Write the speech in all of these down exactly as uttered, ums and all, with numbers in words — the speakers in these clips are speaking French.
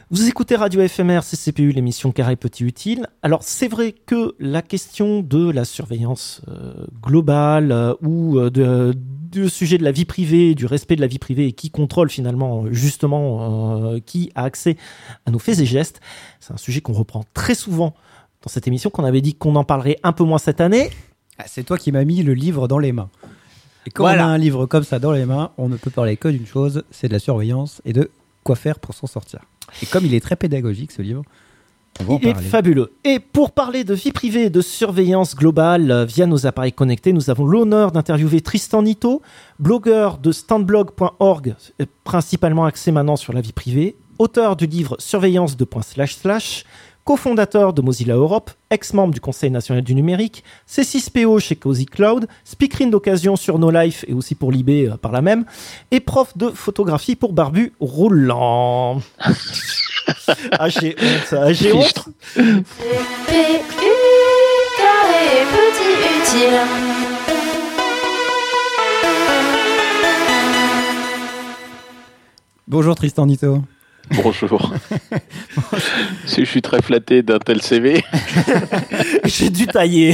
Vous écoutez Radio F M R, C C P U, l'émission Carré Petit Utile. Alors, c'est vrai que la question de la surveillance euh, globale euh, ou euh, de, du sujet de la vie privée, du respect de la vie privée et qui contrôle finalement, justement, euh, qui a accès à nos faits et gestes, c'est un sujet qu'on reprend très souvent dans cette émission, qu'on avait dit qu'on en parlerait un peu moins cette année. Ah, c'est toi qui m'as mis le livre dans les mains. Et quand Voilà. on a un livre comme ça dans les mains, on ne peut parler que d'une chose, c'est de la surveillance et de quoi faire pour s'en sortir. Et comme il est très pédagogique, ce livre, on va en Il est parler. fabuleux. Et pour parler de vie privée et de surveillance globale euh, via nos appareils connectés, nous avons l'honneur d'interviewer Tristan Nitto, blogueur de standblog point org, euh, principalement axé maintenant sur la vie privée, auteur du livre Surveillance deux slash slash, cofondateur de Mozilla Europe, ex-membre du Conseil national du numérique, C six P O chez Cozy Cloud, speakerine d'occasion sur No Life et aussi pour l'I B euh, par là même, et prof de photographie pour Barbu Roulant. Ah, j'ai honte, ah, j'ai honte. C P U, carré petit utile. Bonjour Tristan Nitto. Bonjour. Je suis très flatté d'un tel C V. J'ai dû tailler.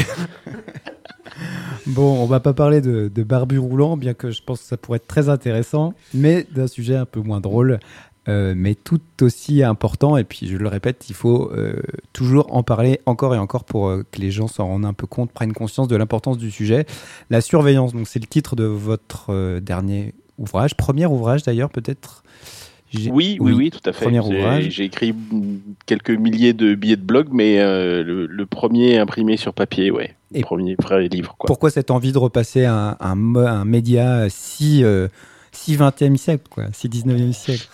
Bon, on va pas parler de, de Barbu Roulant, bien que je pense que ça pourrait être très intéressant, mais d'un sujet un peu moins drôle, euh, mais tout aussi important. Et puis, je le répète, il faut euh, toujours en parler encore et encore pour euh, que les gens s'en rendent un peu compte, prennent conscience de l'importance du sujet. La surveillance, donc c'est le titre de votre euh, dernier ouvrage, premier ouvrage d'ailleurs, peut-être. J'ai... Oui, oui, oui, tout à fait. Premier j'ai, ouvrage. J'ai écrit quelques milliers de billets de blog, mais euh, le, le premier imprimé sur papier, ouais. Le Et premier vrai livre, quoi. Pourquoi cette envie de repasser un, un, un média si, euh, si vingtième siècle, quoi, si dix-neuvième siècle?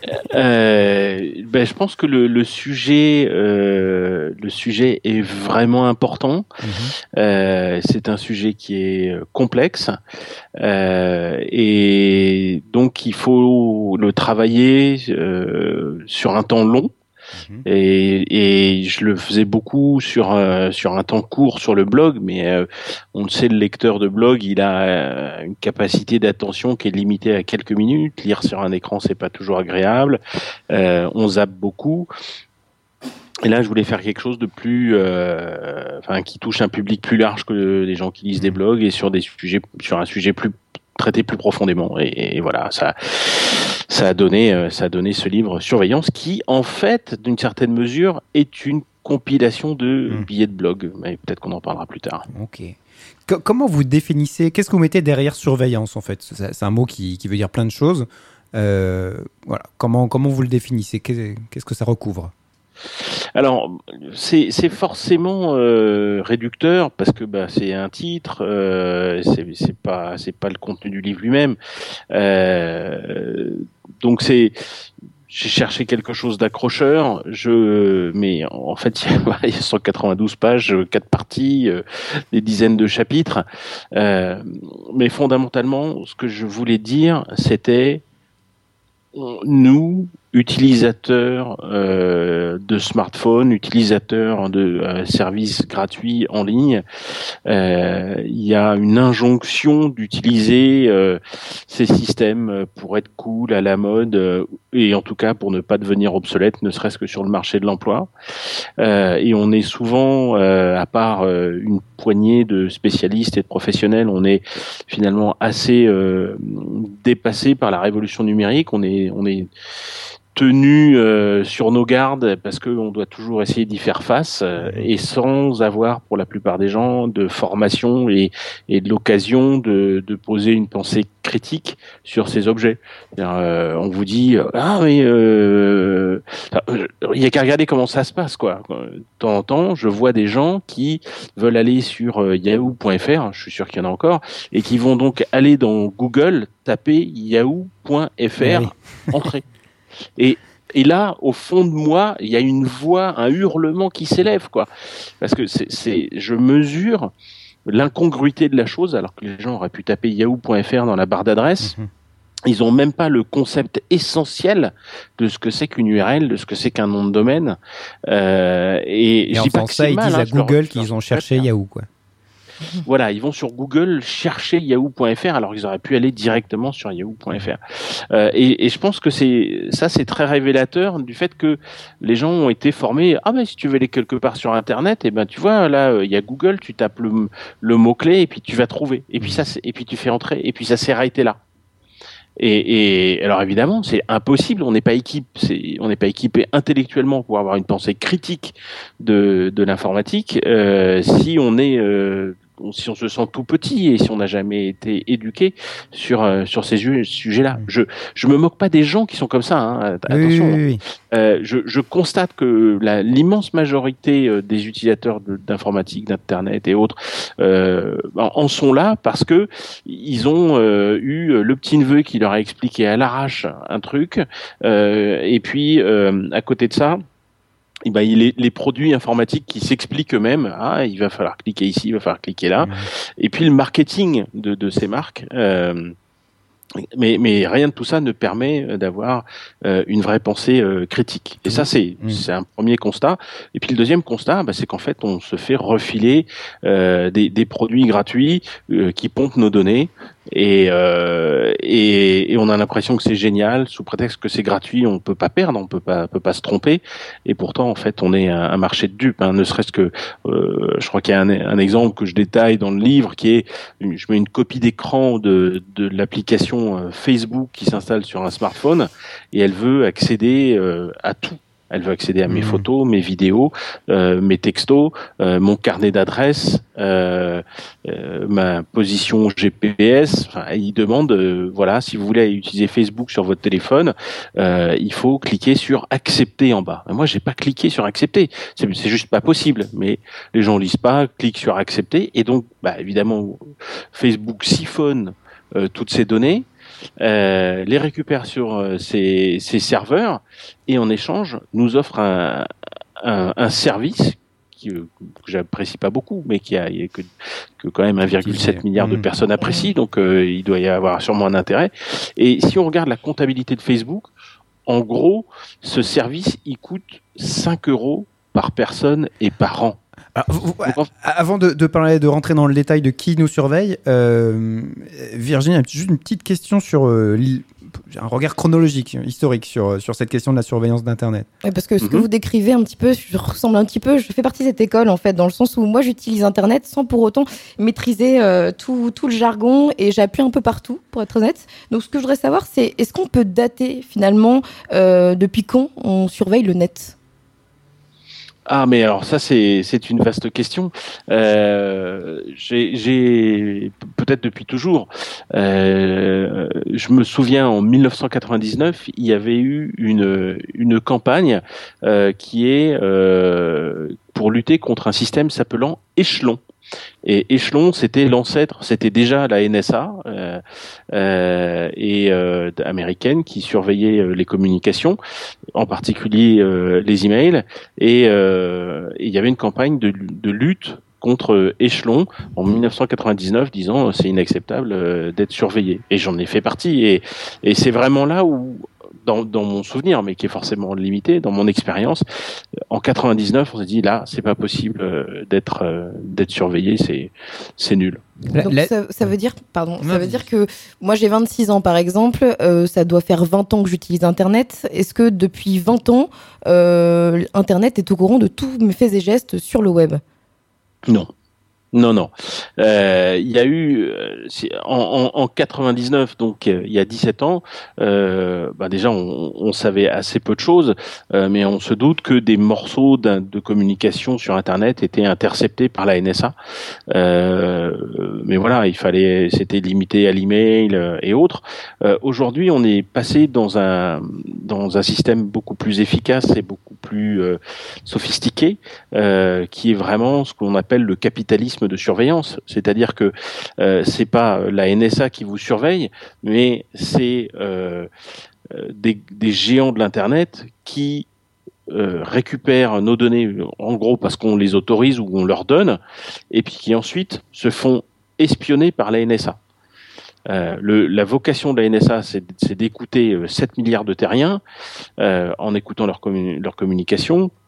euh, ben, Je pense que le, le, sujet, euh, le sujet est vraiment important. Mmh. Euh, c'est un sujet qui est complexe. Euh, et donc, il faut le travailler euh, sur un temps long. Mmh. Et, et je le faisais beaucoup sur euh, sur un temps court sur le blog, mais euh, on le sait, le lecteur de blog, il a euh, une capacité d'attention qui est limitée à quelques minutes. Lire sur un écran, c'est pas toujours agréable. Euh, on zappe beaucoup. Et là, je voulais faire quelque chose de plus, euh, enfin, qui touche un public plus large que les gens qui lisent des blogs et sur des sujets, sur un sujet plus traité plus profondément. Et, et voilà, ça. Ça a donné, ça a donné ce livre Surveillance qui, en fait, d'une certaine mesure, est une compilation de mmh. billets de blog. Mais peut-être qu'on en parlera plus tard. Ok. C- comment vous définissez, qu'est-ce que vous mettez derrière surveillance, en fait? c'est, c'est un mot qui, qui veut dire plein de choses. Euh, voilà. Comment, comment vous le définissez? Qu'est-ce que ça recouvre? Alors, c'est, c'est forcément euh, réducteur parce que bah, c'est un titre, euh, c'est, c'est pas, c'est pas le contenu du livre lui-même. Euh, donc c'est, j'ai cherché quelque chose d'accrocheur. Je, mais en fait, il y a cent quatre-vingt-douze pages, quatre parties, euh, des dizaines de chapitres. Euh, mais fondamentalement, ce que je voulais dire, c'était nous, utilisateurs euh, de smartphones, utilisateurs de euh, services gratuits en ligne, euh, il y a une injonction d'utiliser euh, ces systèmes pour être cool, à la mode, euh, et en tout cas pour ne pas devenir obsolète, ne serait-ce que sur le marché de l'emploi. Euh, et on est souvent, euh, à part euh, une poignée de spécialistes et de professionnels, on est finalement assez euh, dépassé par la révolution numérique. On est, on est tenu euh, sur nos gardes parce qu'on doit toujours essayer d'y faire face euh, et sans avoir pour la plupart des gens de formation et, et de l'occasion de, de poser une pensée critique sur ces objets. Euh, on vous dit ah mais euh, il y a qu'à regarder comment ça se passe quoi. De temps en temps, je vois des gens qui veulent aller sur euh, yahoo point f r, je suis sûr qu'il y en a encore, et qui vont donc aller dans Google, taper yahoo point f r, oui. Entrer. Et, et là, au fond de moi, il y a une voix, un hurlement qui s'élève, quoi. Parce que c'est, c'est, je mesure l'incongruité de la chose, alors que les gens auraient pu taper yahoo point f r dans la barre d'adresse. Mmh. Ils n'ont même pas le concept essentiel de ce que c'est qu'une U R L, de ce que c'est qu'un nom de domaine. Euh, et et je en dis pas faisant que ça, c'est ils mal, disent hein, à Google leur, qu'ils leur ont cherché Yahoo, quoi. Voilà, ils vont sur Google chercher yahoo point f r alors qu'ils auraient pu aller directement sur yahoo point f r. Euh, et, et je pense que c'est ça, c'est très révélateur du fait que les gens ont été formés. Ah ben si tu veux aller quelque part sur Internet, et ben tu vois là, il y a Google, tu tapes le, le mot clé et puis tu vas trouver. Et puis ça, c'est, et puis tu fais entrer et puis ça s'est arrêté là. Et, et alors évidemment, c'est impossible. On n'est pas équipe, c'est, on n'est pas équipé intellectuellement pour avoir une pensée critique de, de l'informatique euh, si on est euh, si on se sent tout petit et si on n'a jamais été éduqué sur euh, sur ces ju- sujets-là. Je je me moque pas des gens qui sont comme ça. Hein. Attention. Oui, oui, oui. Euh, je, je constate que la, l'immense majorité euh, des utilisateurs de, d'informatique, d'internet et autres euh, en, en sont là parce que ils ont euh, eu le petit neveu qui leur a expliqué à l'arrache un truc euh, et puis euh, à côté de ça. Et ben, il est les produits informatiques qui s'expliquent eux-mêmes. Ah, il va falloir cliquer ici, il va falloir cliquer là. Mmh. Et puis le marketing de, de ces marques. Euh, mais, mais rien de tout ça ne permet d'avoir euh, une vraie pensée euh, critique. Et ça, c'est, mmh. c'est un premier constat. Et puis le deuxième constat, bah, c'est qu'en fait, on se fait refiler euh, des, des produits gratuits euh, qui pompent nos données. Et, euh, et, et on a l'impression que c'est génial sous prétexte que c'est gratuit, on peut pas perdre, on peut pas, peut pas se tromper. Et pourtant, en fait, on est un, un marché de dupes. Hein, ne serait-ce que, euh, je crois qu'il y a un, un exemple que je détaille dans le livre qui est, une, je mets une copie d'écran de, de l'application Facebook qui s'installe sur un smartphone et elle veut accéder euh, à tout. Elle veut accéder à mes mmh. photos, mes vidéos, euh, mes textos, euh, mon carnet d'adresses, euh, euh, ma position G P S. Enfin, il demande, euh, voilà, si vous voulez utiliser Facebook sur votre téléphone, euh, il faut cliquer sur accepter en bas. Et moi, j'ai pas cliqué sur accepter. C'est, c'est juste pas possible. Mais les gens lisent pas, cliquent sur accepter, et donc, bah, évidemment, Facebook siphonne euh, toutes ces données. Euh, les récupère sur euh, ses, ses serveurs et en échange nous offre un, un, un service qui, que j'apprécie pas beaucoup, mais qui a, que, que quand même un virgule sept milliard de personnes apprécient, donc euh, il doit y avoir sûrement un intérêt. Et si on regarde la comptabilité de Facebook, en gros, ce service il coûte cinq euros par personne et par an. Alors, vous, vous, avant de, de parler, de rentrer dans le détail de qui nous surveille, euh, Virginie, juste une petite question sur euh, un regard chronologique, historique sur, sur cette question de la surveillance d'Internet. Oui, parce que ce mm-hmm. que vous décrivez un petit peu, je ressemble un petit peu, je fais partie de cette école en fait, dans le sens où moi j'utilise Internet sans pour autant maîtriser euh, tout, tout le jargon et j'appuie un peu partout, pour être honnête. Donc ce que je voudrais savoir, c'est est-ce qu'on peut dater finalement euh, depuis quand on surveille le net ? Ah, mais alors ça, c'est c'est une vaste question. Euh, j'ai, j'ai peut-être depuis toujours. Euh, je me souviens en mille neuf cent quatre-vingt-dix-neuf, il y avait eu une une campagne euh, qui est euh, pour lutter contre un système s'appelant Échelon. Et Échelon, c'était l'ancêtre, c'était déjà la N S A euh, euh, et euh, américaine qui surveillait euh, les communications, en particulier euh, les emails. Et euh, il y avait une campagne de, de lutte contre Échelon en mille neuf cent quatre-vingt-dix-neuf, disant c'est inacceptable euh, d'être surveillé. Et j'en ai fait partie. Et, et c'est vraiment là où Dans, dans mon souvenir, mais qui est forcément limité, dans mon expérience, en quatre-vingt-dix-neuf, on s'est dit là, c'est pas possible euh, d'être euh, d'être surveillé, c'est c'est nul. Donc ça, ça veut dire, pardon, ça veut dire que moi j'ai vingt-six ans par exemple, euh, ça doit faire vingt ans que j'utilise Internet. Est-ce que depuis vingt ans, euh, Internet est au courant de tous mes faits et gestes sur le web ? Non. Non, non. Euh, il y a eu en, en, en quatre-vingt-dix-neuf, donc euh, il y a dix-sept ans, euh, bah déjà on, on savait assez peu de choses, euh, mais on se doute que des morceaux de communication sur Internet étaient interceptés par la N S A. Euh, mais voilà, il fallait, c'était limité à l'email euh, et autres. Euh, aujourd'hui, on est passé dans un dans un système beaucoup plus efficace et beaucoup plus euh, sophistiqué, euh, qui est vraiment ce qu'on appelle le capitalisme de surveillance, c'est-à-dire que euh, c'est pas la N S A qui vous surveille, mais c'est euh, des, des géants de l'internet qui euh, récupèrent nos données, en gros parce qu'on les autorise ou on leur donne, et puis qui ensuite se font espionner par la N S A. Euh, le, la vocation de la N S A, c'est, c'est d'écouter sept milliards de terriens euh, en écoutant leur, commun- leur communication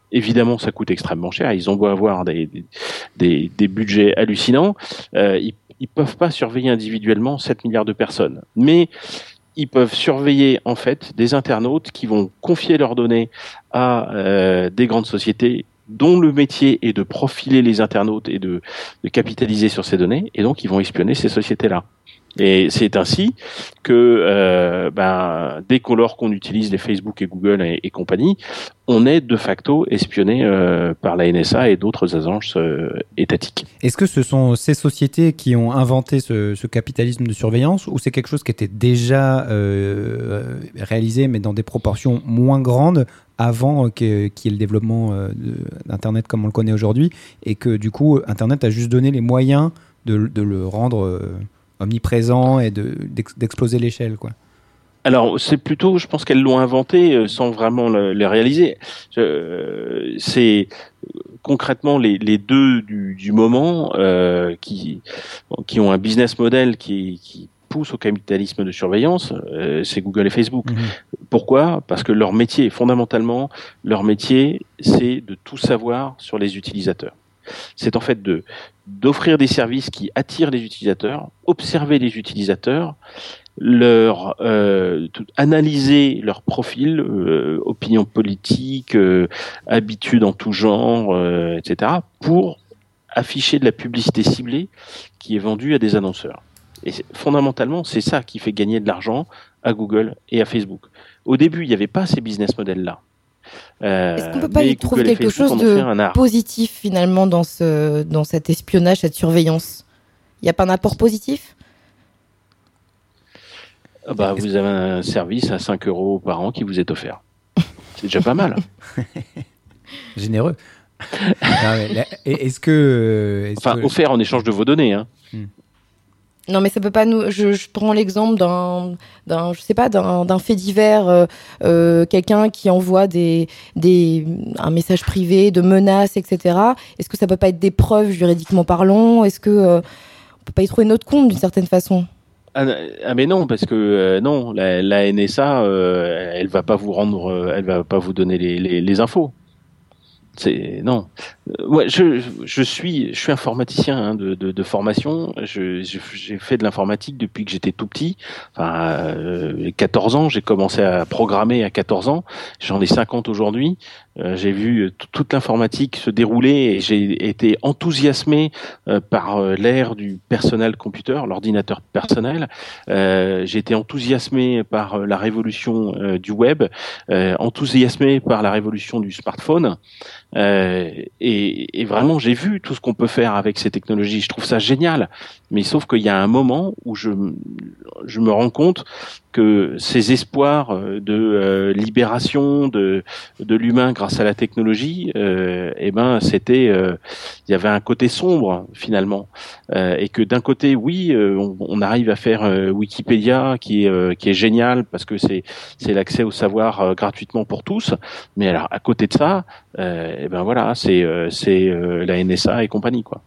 évidemment, ça coûte extrêmement cher. Ils ont beau avoir des, des, des budgets hallucinants, euh, ils, ils peuvent pas surveiller individuellement sept milliards de personnes. Mais ils peuvent surveiller en fait des internautes qui vont confier leurs données à euh, des grandes sociétés dont le métier est de profiler les internautes et de, de capitaliser sur ces données, et donc ils vont espionner ces sociétés-là. Et c'est ainsi que euh, ben, dès qu'on lors qu'on utilise les Facebook et Google et, et compagnie, on est de facto espionné euh, par la N S A et d'autres agences euh, étatiques. Est-ce que ce sont ces sociétés qui ont inventé ce, ce capitalisme de surveillance, ou c'est quelque chose qui était déjà euh, réalisé mais dans des proportions moins grandes avant que, qu'il y ait le développement euh, de, d'Internet comme on le connaît aujourd'hui, et que du coup Internet a juste donné les moyens de, de le rendre euh, omniprésent et de, d'exploser l'échelle, quoi? Alors, c'est plutôt, je pense qu'elles l'ont inventé euh, sans vraiment le, le réaliser. Euh, c'est concrètement les, les deux du, du moment euh, qui, qui ont un business model qui, qui pousse au capitalisme de surveillance, euh, c'est Google et Facebook. Mmh. Pourquoi ? Parce que leur métier, fondamentalement, leur métier, c'est de tout savoir sur les utilisateurs. C'est en fait de d'offrir des services qui attirent les utilisateurs, observer les utilisateurs, leur euh, tout, analyser leur profil, euh, opinion politique, euh, habitudes en tout genre, euh, et cetera, pour afficher de la publicité ciblée qui est vendue à des annonceurs. Et c'est, fondamentalement, c'est ça qui fait gagner de l'argent à Google et à Facebook. Au début, il n'y avait pas ces business models-là. Euh, Est-ce qu'on peut pas y trouver quelque chose de positif finalement dans ce dans cet espionnage, cette surveillance ? Il n'y a pas un apport positif ? Ah bah, vous avez un service à cinq euros par an qui vous est offert. C'est déjà pas mal. Généreux. Non, mais là, est-ce que est-ce enfin que... offert en échange de vos données, hein. Hmm. Non, mais ça peut pas nous. Je, je prends l'exemple d'un, d'un, je sais pas, d'un, d'un fait divers, euh, euh, quelqu'un qui envoie des, des, un message privé de menaces, et cetera. Est-ce que ça peut pas être des preuves juridiquement parlant ? Est-ce que euh, on peut pas y trouver notre compte d'une certaine façon ? Ah, ah mais non, parce que euh, non, la, la N S A, euh, elle va pas vous rendre, euh, elle va pas vous donner les, les, les infos. C'est non. Euh, ouais, je, je suis, je suis informaticien hein, de, de, de formation. Je, je, j'ai fait de l'informatique depuis que j'étais tout petit. Enfin, euh, quatorze ans, j'ai commencé à programmer à quatorze ans. J'en ai cinquante aujourd'hui. Euh, j'ai vu t- toute l'informatique se dérouler et j'ai été enthousiasmé euh, par euh, l'ère du personal computer, l'ordinateur personnel. Euh, j'ai été enthousiasmé par euh, la révolution euh, du web, euh, enthousiasmé par la révolution du smartphone. Euh, et, et vraiment, j'ai vu tout ce qu'on peut faire avec ces technologies. Je trouve ça génial. Mais sauf qu'il y a un moment où je, je me rends compte que ces espoirs de euh, libération de, de l'humain grâce à la technologie, euh, eh ben, c'était, euh, il y avait un côté sombre finalement, euh, et que d'un côté, oui, euh, on, on arrive à faire euh, Wikipédia, qui est euh, qui est génial parce que c'est c'est l'accès au savoir euh, gratuitement pour tous, mais alors à côté de ça, euh, eh ben voilà, c'est euh, c'est euh, la N S A et compagnie quoi.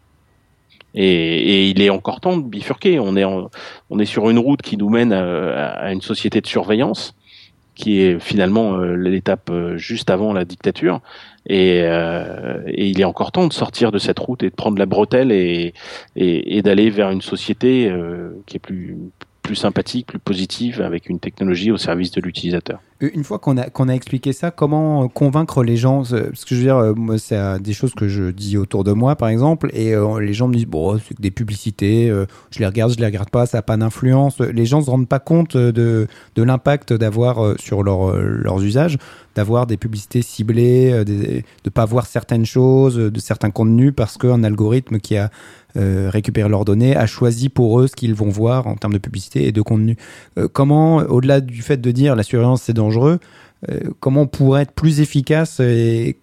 Et, et il est encore temps de bifurquer. On est, en, on est sur une route qui nous mène à, à une société de surveillance, qui est finalement euh, l'étape euh, juste avant la dictature. Et, euh, et il est encore temps de sortir de cette route et de prendre la bretelle et, et, et d'aller vers une société euh, qui est plus, plus sympathique, plus positive, avec une technologie au service de l'utilisateur. Une fois qu'on a, qu'on a expliqué ça, comment convaincre les gens ? Parce que je veux dire, moi, c'est des choses que je dis autour de moi, par exemple, et euh, les gens me disent, bon, c'est que des publicités, euh, je les regarde, je les regarde pas, ça n'a pas d'influence. Les gens ne se rendent pas compte de, de l'impact d'avoir euh, sur leur, euh, leurs usages, d'avoir des publicités ciblées, euh, des, de ne pas voir certaines choses, de certains contenus, parce qu'un algorithme qui a euh, récupéré leurs données a choisi pour eux ce qu'ils vont voir en termes de publicité et de contenu. Euh, comment, au-delà du fait de dire la surveillance c'est dangereux, Euh, comment on pourrait être plus efficace et,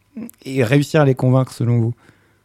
et réussir à les convaincre selon vous ?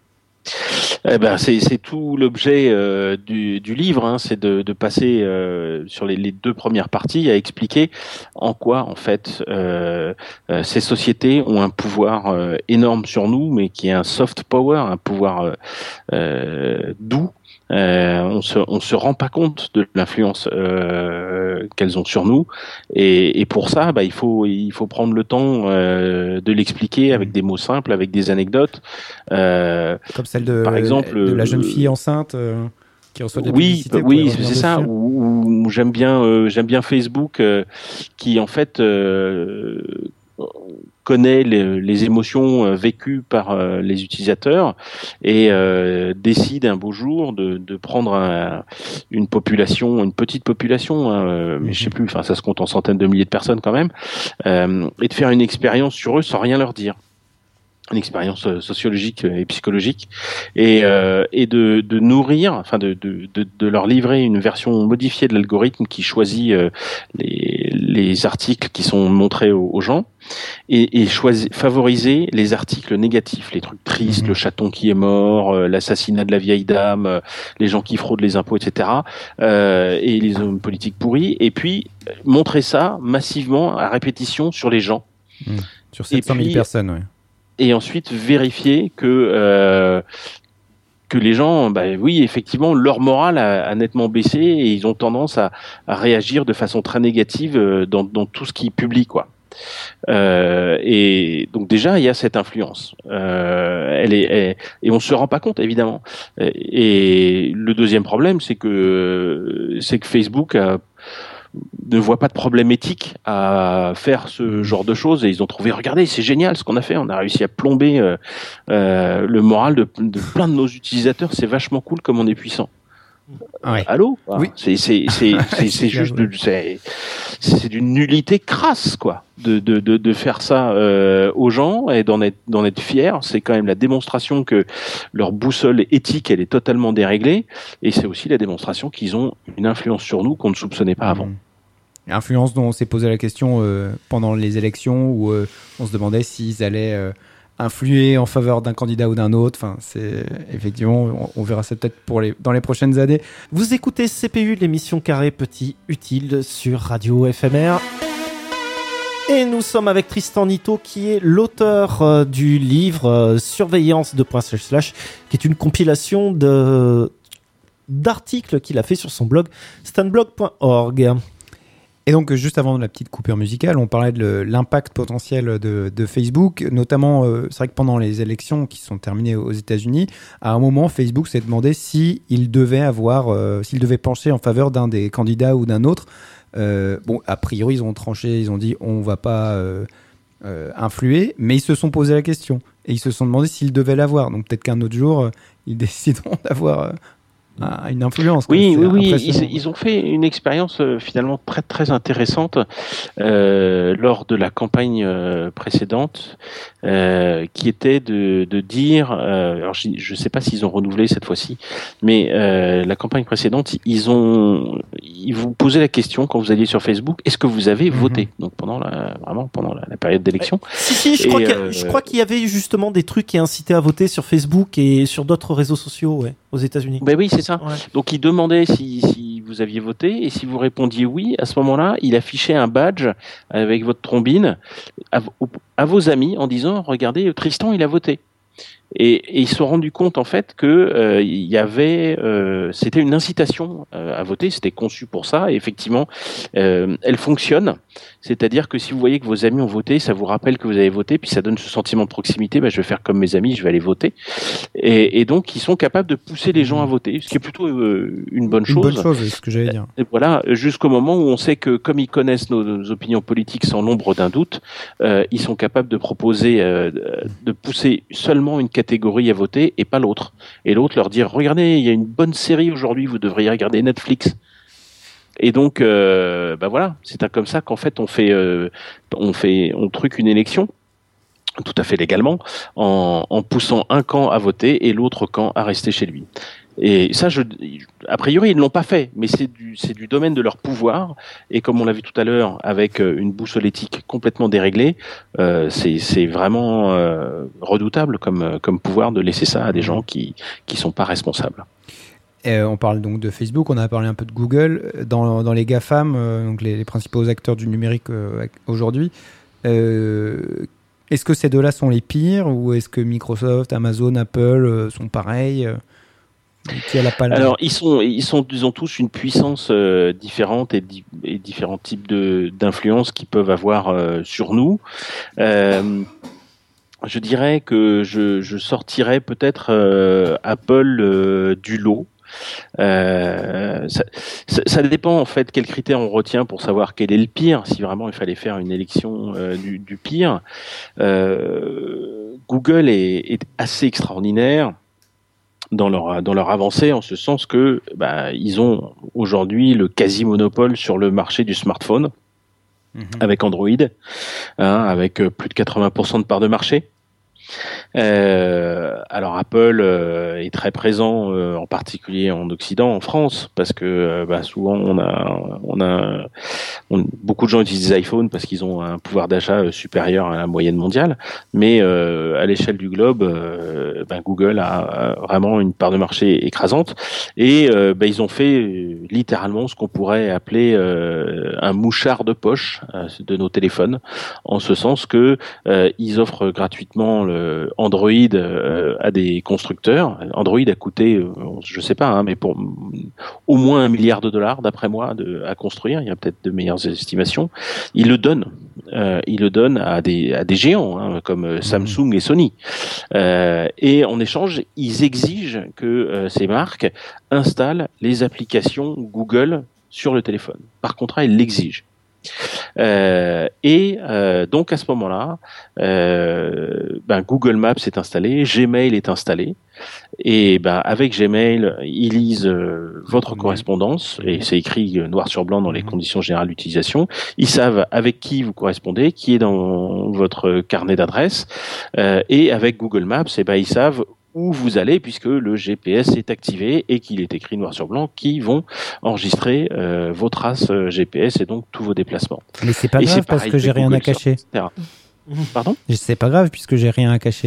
Eh ben, c'est, c'est tout l'objet euh, du, du livre, hein, c'est de, de passer euh, sur les, les deux premières parties à expliquer en quoi en fait euh, euh, ces sociétés ont un pouvoir euh, énorme sur nous, mais qui est un soft power, un pouvoir euh, euh, doux. Euh, on se on se rend pas compte de l'influence euh, qu'elles ont sur nous, et, et pour ça, bah, il faut il faut prendre le temps euh, de l'expliquer avec des mots simples, avec des anecdotes. Euh, Comme celle de, par exemple, de la jeune fille enceinte euh, qui reçoit des oui, publicités. pour oui, revenir c'est ça. dessus. Où, où j'aime bien, euh, j'aime bien Facebook, euh, qui en fait euh, connaît les, les émotions euh, vécues par euh, les utilisateurs et euh, décide un beau jour de, de prendre un, une population, une petite population, hein, euh, mais je sais plus, enfin ça se compte en centaines de milliers de personnes quand même, euh, et de faire une expérience sur eux sans rien leur dire. Une expérience sociologique et psychologique, et, euh, et de, de nourrir, enfin de, de, de, de leur livrer une version modifiée de l'algorithme qui choisit euh, les, les articles qui sont montrés aux, aux gens, et, et choisir, favoriser les articles négatifs, les trucs tristes, mmh. le chaton qui est mort, euh, l'assassinat de la vieille dame, euh, les gens qui fraudent les impôts, et cetera, euh, et les hommes politiques pourris, et puis montrer ça massivement à répétition sur les gens. Mmh. Sur sept cent mille puis, personnes, oui. Et ensuite vérifier que euh, que les gens, bah oui, effectivement, leur morale a, a nettement baissé et ils ont tendance à, à réagir de façon très négative dans, dans tout ce qu'ils publient, quoi. Euh, et donc déjà, il y a cette influence. Euh, elle est, elle, et on se rend pas compte, évidemment. Et le deuxième problème, c'est que c'est que Facebook a ne voit pas de problème éthique à faire ce genre de choses, et ils ont trouvé, regardez, c'est génial ce qu'on a fait, on a réussi à plomber euh, euh, le moral de, de plein de nos utilisateurs, c'est vachement cool comme on est puissant. Ouais. Allô, oui. c'est c'est c'est c'est, c'est juste de, c'est c'est d'une nullité crasse, quoi, de de de, de faire ça euh, aux gens et d'en être d'en être fier. C'est quand même la démonstration que leur boussole éthique, elle est totalement déréglée, et c'est aussi la démonstration qu'ils ont une influence sur nous qu'on ne soupçonnait pas avant. Mmh. Influence dont on s'est posé la question euh, pendant les élections, où euh, on se demandait s'ils allaient euh, influer en faveur d'un candidat ou d'un autre. Enfin, c'est effectivement, on, on verra ça peut-être pour les dans les prochaines années. Vous écoutez C P U, l'émission Carré Petit Utile sur Radio F M R. Et nous sommes avec Tristan Nitto, qui est l'auteur euh, du livre euh, Surveillance de slash slash, qui est une compilation de d'articles qu'il a fait sur son blog stanblog point org. Et donc, juste avant la petite coupure musicale, on parlait de l'impact potentiel de, de Facebook, notamment, euh, c'est vrai que pendant les élections qui sont terminées aux États-Unis, à un moment, Facebook s'est demandé s'il devait avoir, euh, s'il devait pencher en faveur d'un des candidats ou d'un autre. Euh, bon, a priori, ils ont tranché, ils ont dit on va pas euh, euh, influer, mais ils se sont posé la question et ils se sont demandé s'ils devaient l'avoir. Donc peut-être qu'un autre jour, euh, ils décideront d'avoir euh, à une influence. Oui, oui, oui. Ils, ils ont fait une expérience euh, finalement très très intéressante euh, lors de la campagne euh, précédente, euh, qui était de, de dire, euh, alors je ne sais pas s'ils ont renouvelé cette fois-ci, mais euh, la campagne précédente, ils ont, ils vous posaient la question quand vous alliez sur Facebook, est-ce que vous avez mm-hmm. voté? Donc pendant la, vraiment pendant la, la période d'élection. Ouais. Si si, je, et crois euh, je crois qu'il y avait justement des trucs qui incitaient à voter sur Facebook et sur d'autres réseaux sociaux, ouais, aux États-Unis. Ben oui, c'est ça. Ouais. Donc il demandait si, si vous aviez voté, et si vous répondiez oui, à ce moment-là, il affichait un badge avec votre trombine à, à vos amis en disant regardez, Tristan il a voté. Et, et ils se sont rendus compte en fait que euh, il y avait, euh, c'était une incitation euh, à voter, c'était conçu pour ça. Et effectivement, euh, elle fonctionne. C'est-à-dire que si vous voyez que vos amis ont voté, ça vous rappelle que vous avez voté, puis ça donne ce sentiment de proximité. Bah, je vais faire comme mes amis, je vais aller voter. Et, et donc, ils sont capables de pousser les gens à voter, ce qui est plutôt euh, une bonne chose. Une bonne chose, c'est ce que j'allais dire. Et voilà, jusqu'au moment où on sait que, comme ils connaissent nos, nos opinions politiques sans l'ombre d'un doute, euh, ils sont capables de proposer, euh, de pousser seulement une catégorie à voter et pas l'autre. Et l'autre leur dire, regardez, il y a une bonne série aujourd'hui, vous devriez regarder Netflix. Et donc, euh, bah voilà, c'est comme ça qu'en fait on fait, euh, on fait, on truque une élection, tout à fait légalement, en, en poussant un camp à voter et l'autre camp à rester chez lui. Et ça, je, a priori, ils ne l'ont pas fait, mais c'est du, c'est du domaine de leur pouvoir. Et comme on l'a vu tout à l'heure, avec une boussole éthique complètement déréglée, euh, c'est, c'est vraiment euh, redoutable comme, comme pouvoir de laisser ça à des gens qui qui sont pas responsables. Et on parle donc de Facebook, on a parlé un peu de Google. Dans, dans les GAFAM, euh, donc les, les principaux acteurs du numérique euh, aujourd'hui, euh, est-ce que ces deux-là sont les pires, ou est-ce que Microsoft, Amazon, Apple euh, sont pareils? qui a la palme. Alors ils sont, ils sont, ils ont tous une puissance euh, différente et, di- et différents types de d'influences qu'ils peuvent avoir euh, sur nous. Euh, je dirais que je, je sortirais peut-être euh, Apple euh, du lot. Euh, ça, ça, ça dépend en fait quels critères on retient pour savoir quel est le pire. Si vraiment il fallait faire une élection euh, du, du pire, euh, Google est, est assez extraordinaire dans leur dans leur avancée, en ce sens que bah, ils ont aujourd'hui le quasi monopole sur le marché du smartphone mmh. avec Android, hein, avec plus de quatre-vingts pour cent de part de marché. Euh, alors Apple euh, est très présent, euh, en particulier en Occident, en France, parce que euh, bah, souvent on a, on a, on, beaucoup de gens utilisent des iPhones parce qu'ils ont un pouvoir d'achat supérieur à la moyenne mondiale. Mais euh, à l'échelle du globe, euh, bah, Google a vraiment une part de marché écrasante, et euh, bah, ils ont fait euh, littéralement ce qu'on pourrait appeler euh, un mouchard de poche euh, de nos téléphones, en ce sens que euh, ils offrent gratuitement le Android euh, à des constructeurs. Android a coûté, euh, je sais pas, hein, mais pour au moins un milliard de dollars d'après moi de, à construire. Il y a peut-être de meilleures estimations. Ils le donnent, euh, ils le donnent à des à des géants hein, comme Samsung et Sony. Euh, et en échange, ils exigent que euh, ces marques installent les applications Google sur le téléphone. Par contrat, ils l'exigent. Euh, et euh, donc à ce moment-là, euh, ben Google Maps est installé, Gmail est installé, et ben avec Gmail, ils lisent euh, votre correspondance, et c'est écrit noir sur blanc dans les conditions générales d'utilisation. Ils savent avec qui vous correspondez, qui est dans votre carnet d'adresses, euh, et avec Google Maps, et ben ils savent où vous allez, puisque le G P S est activé et qu'il est écrit noir sur blanc, qui vont enregistrer euh, vos traces euh, G P S et donc tous vos déplacements. Mais c'est pas et grave c'est parce que j'ai rien Google à cacher. Sur, Pardon ? C'est pas grave puisque j'ai rien à cacher.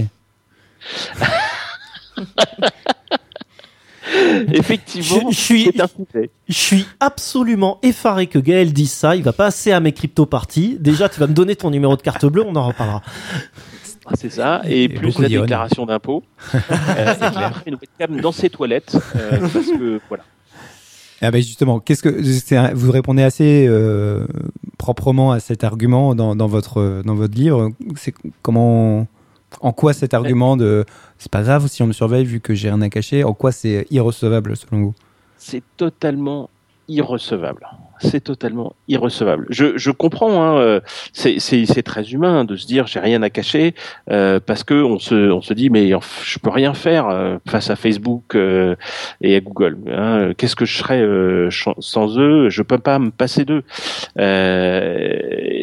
Je, Effectivement, je suis, c'est un sujet. Je suis absolument effaré que Gaël dise ça. Il va passer à mes crypto-parties. Déjà, tu vas me donner ton numéro de carte bleue, on en reparlera. C'est ça, et, et plus la d'ironie. Déclaration d'impôt. euh, et une webcam dans ses toilettes, euh, parce que voilà. Ah ben justement, qu'est-ce que c'est, vous répondez assez euh, proprement à cet argument dans, dans votre dans votre livre. C'est comment, en quoi cet argument de c'est pas grave si on me surveille vu que j'ai rien à cacher, en quoi c'est irrecevable selon vous ? C'est totalement irrecevable. C'est totalement irrecevable. Je, je comprends, hein, c'est, c'est, c'est très humain de se dire j'ai rien à cacher euh, parce que on se, on se dit mais je peux rien faire euh, face à Facebook euh, et à Google. Hein, qu'est-ce que je serais euh, sans eux ? Je peux pas me passer d'eux. Euh,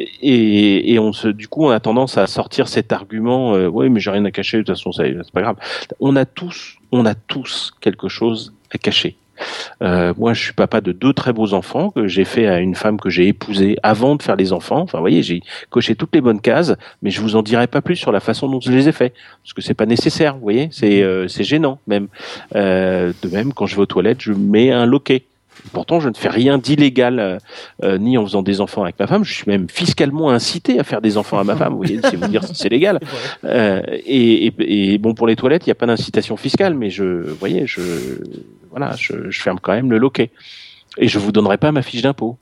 et, et on se, du coup, on a tendance à sortir cet argument. Euh, oui, mais j'ai rien à cacher. De toute façon, c'est, c'est pas grave. On a tous, on a tous quelque chose à cacher. Euh, moi, je suis papa de deux très beaux enfants que j'ai fait à une femme que j'ai épousée avant de faire les enfants. Enfin, vous voyez, j'ai coché toutes les bonnes cases, mais je vous en dirai pas plus sur la façon dont je les ai faits, parce que c'est pas nécessaire. Vous voyez, c'est euh, c'est gênant même. Euh, de même, quand je vais aux toilettes, je mets un loquet. Pourtant, je ne fais rien d'illégal, euh, euh, ni en faisant des enfants avec ma femme. Je suis même fiscalement incité à faire des enfants à ma femme. Vous voyez, c'est vous dire si c'est légal. Euh, et, et, et bon, pour les toilettes, il n'y a pas d'incitation fiscale, mais je, vous voyez, je, voilà, je, je ferme quand même le loquet. Et je vous donnerai pas ma fiche d'impôt.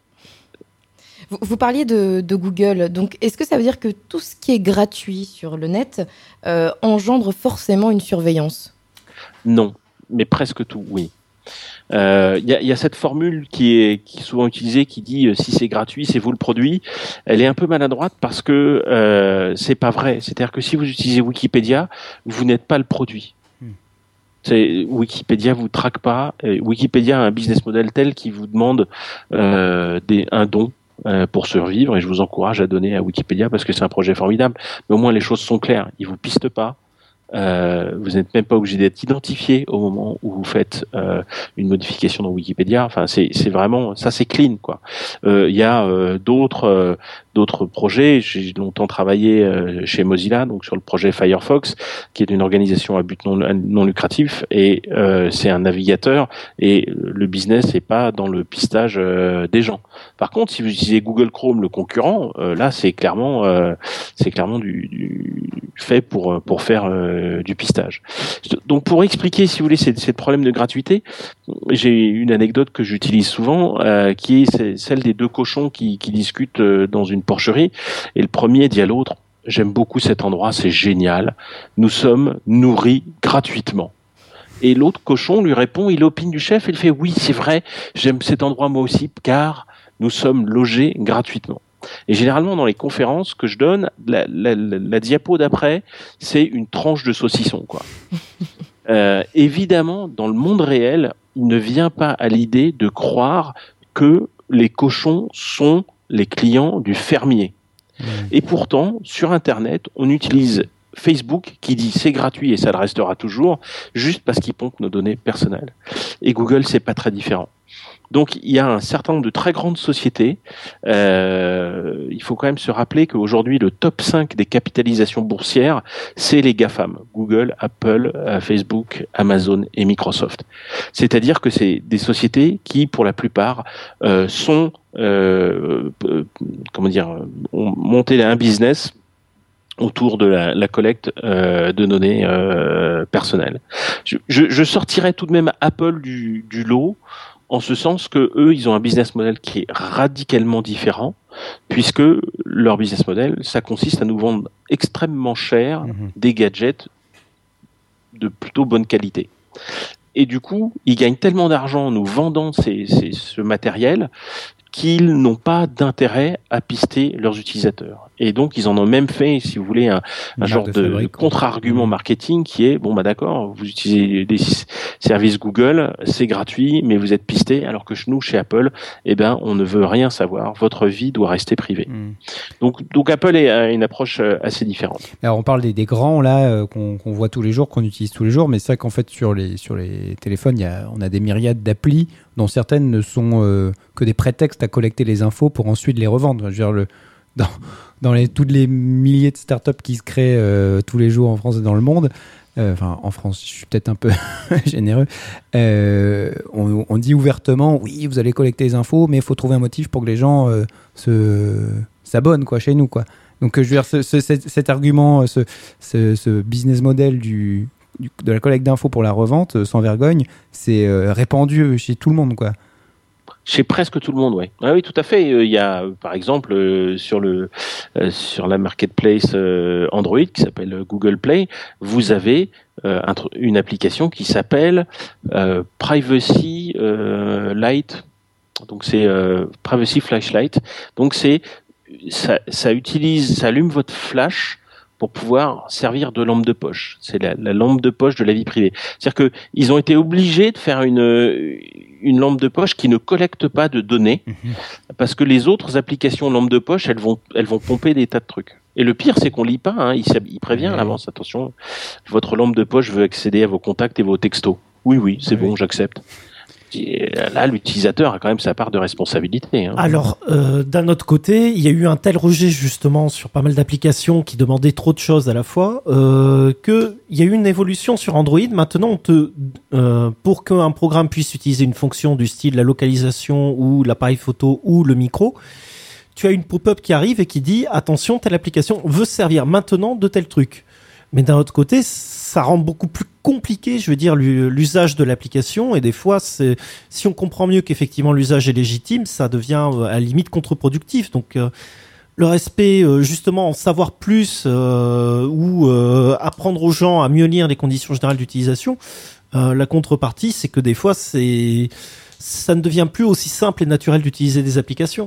Vous, vous parliez de, de Google. Donc, est-ce que ça veut dire que tout ce qui est gratuit sur le net euh, engendre forcément une surveillance ? Non, mais presque tout, oui. Il euh, y, a, y a cette formule qui est, qui est souvent utilisée qui dit euh, si c'est gratuit, c'est vous le produit. Elle est un peu maladroite parce que euh, c'est pas vrai. C'est-à-dire que si vous utilisez Wikipédia, vous n'êtes pas le produit. Hmm. C'est, Wikipédia vous traque pas. Wikipédia a un business model tel qui vous demande euh, des, un don euh, pour survivre, et je vous encourage à donner à Wikipédia parce que c'est un projet formidable. Mais au moins les choses sont claires. Ils vous pistent pas. Euh, vous n'êtes même pas obligé d'être identifié au moment où vous faites euh, une modification dans Wikipédia. Enfin, c'est, c'est vraiment ça, c'est clean, quoi. Il euh, y a euh, d'autres euh, d'autres projets. J'ai longtemps travaillé euh, chez Mozilla, donc sur le projet Firefox, qui est une organisation à but non, non lucratif, et euh, c'est un navigateur, et le business n'est pas dans le pistage euh, des gens. Par contre, si vous utilisez Google Chrome, le concurrent, euh, là c'est clairement, euh, c'est clairement du, du fait pour pour faire euh, du pistage. Donc pour expliquer, si vous voulez, ces, ces problèmes de gratuité, j'ai une anecdote que j'utilise souvent, euh, qui est celle des deux cochons qui, qui discutent euh, dans une porcherie, et le premier dit à l'autre: j'aime beaucoup cet endroit, c'est génial, nous sommes nourris gratuitement. Et l'autre cochon lui répond, il opine du chef, et il fait: oui, c'est vrai, j'aime cet endroit moi aussi, car nous sommes logés gratuitement. Et généralement, dans les conférences que je donne, la, la, la, la diapo d'après, c'est une tranche de saucisson, quoi. euh, évidemment, dans le monde réel, il ne vient pas à l'idée de croire que les cochons sont les clients du fermier. Mmh. Et pourtant, sur Internet, on utilise Facebook qui dit c'est gratuit et ça le restera toujours, juste parce qu'il pompe nos données personnelles. Et Google, c'est pas très différent. Donc, il y a un certain nombre de très grandes sociétés. Euh, il faut quand même se rappeler qu'aujourd'hui, le top cinq des capitalisations boursières, c'est les GAFAM. Google, Apple, Facebook, Amazon et Microsoft. C'est-à-dire que c'est des sociétés qui, pour la plupart, euh, sont, euh, euh, comment dire, ont monté un business autour de la, la collecte euh, de données euh, personnelles. Je, je, je sortirais tout de même Apple du, du lot, en ce sens que eux, ils ont un business model qui est radicalement différent, puisque leur business model, ça consiste à nous vendre extrêmement cher mmh. des gadgets de plutôt bonne qualité. Et du coup, ils gagnent tellement d'argent en nous vendant ces, ces, ce matériel qu'ils n'ont pas d'intérêt à pister leurs utilisateurs. Et donc, ils en ont même fait, si vous voulez, un, un genre de, de contre-argument marketing qui est, bon, bah d'accord, vous utilisez des services Google, c'est gratuit, mais vous êtes pisté, alors que nous, chez Apple, eh ben, on ne veut rien savoir. Votre vie doit rester privée. Mm. Donc, donc, Apple a une approche assez différente. Alors, on parle des, des grands, là, euh, qu'on, qu'on voit tous les jours, qu'on utilise tous les jours, mais c'est vrai qu'en fait, sur les, sur les téléphones, il y a, on a des myriades d'applis, dont certaines ne sont euh, que des prétextes à collecter les infos pour ensuite les revendre. Je veux dire, le, dans, dans les, toutes les milliers de startups qui se créent euh, tous les jours en France et dans le monde, euh, enfin en France, je suis peut-être un peu généreux, euh, on, on dit ouvertement, oui, vous allez collecter les infos, mais il faut trouver un motif pour que les gens euh, se, s'abonnent quoi, chez nous, quoi. Donc je veux dire, ce, ce, cet, cet argument, ce, ce, ce business model du... de la collecte d'infos pour la revente, sans vergogne, c'est euh, répandu chez tout le monde, quoi. Chez presque tout le monde, oui. Ah oui, tout à fait. Il y a, par exemple, euh, sur le euh, sur la marketplace euh, Android qui s'appelle Google Play, vous avez euh, une application qui s'appelle euh, Privacy euh, Light. Donc c'est euh, Privacy Flashlight. Donc c'est ça, ça utilise, ça allume votre flash pour pouvoir servir de lampe de poche. C'est la, la lampe de poche de la vie privée. C'est-à-dire que ils ont été obligés de faire une une lampe de poche qui ne collecte pas de données, mmh. parce que les autres applications lampe de poche, elles vont elles vont pomper des tas de trucs. Et le pire, c'est qu'on lit pas. Hein, il, il prévient mmh. à l'avance. Attention, votre lampe de poche veut accéder à vos contacts et vos textos. Oui, oui, c'est oui. bon, j'accepte. Là, l'utilisateur a quand même sa part de responsabilité. Hein. Alors, euh, d'un autre côté, il y a eu un tel rejet justement sur pas mal d'applications qui demandaient trop de choses à la fois, euh, qu'il y a eu une évolution sur Android. Maintenant, on te, euh, pour qu'un programme puisse utiliser une fonction du style la localisation ou l'appareil photo ou le micro, tu as une pop-up qui arrive et qui dit « Attention, telle application veut se servir maintenant de tel truc ». Mais d'un autre côté, ça rend beaucoup plus compliqué, je veux dire, l'usage de l'application. Et des fois, c'est, si on comprend mieux qu'effectivement l'usage est légitime, ça devient à la limite contre-productif. Donc, euh, le respect, euh, justement, en savoir plus euh, ou euh, apprendre aux gens à mieux lire les conditions générales d'utilisation, euh, la contrepartie, c'est que des fois, c'est, ça ne devient plus aussi simple et naturel d'utiliser des applications.